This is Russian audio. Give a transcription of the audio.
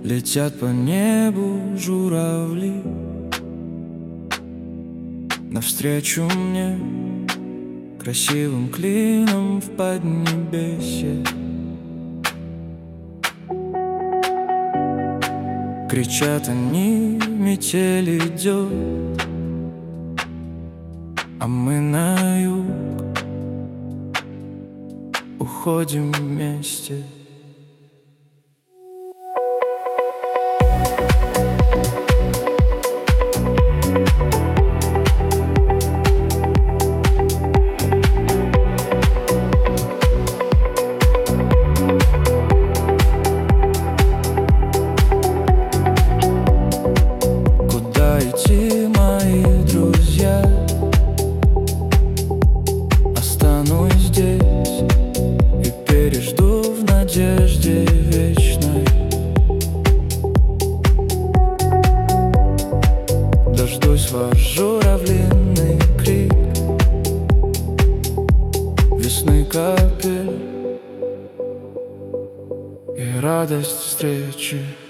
Летят по небу журавли навстречу мне красивым клином в поднебесье. Кричат они, метель идет, а мы на юг уходим вместе. Куда идти, мои друзья? Останусь здесь и пережду в надежде вечной. Дождусь ваш журавлиный крик, весны капель и радость встречи.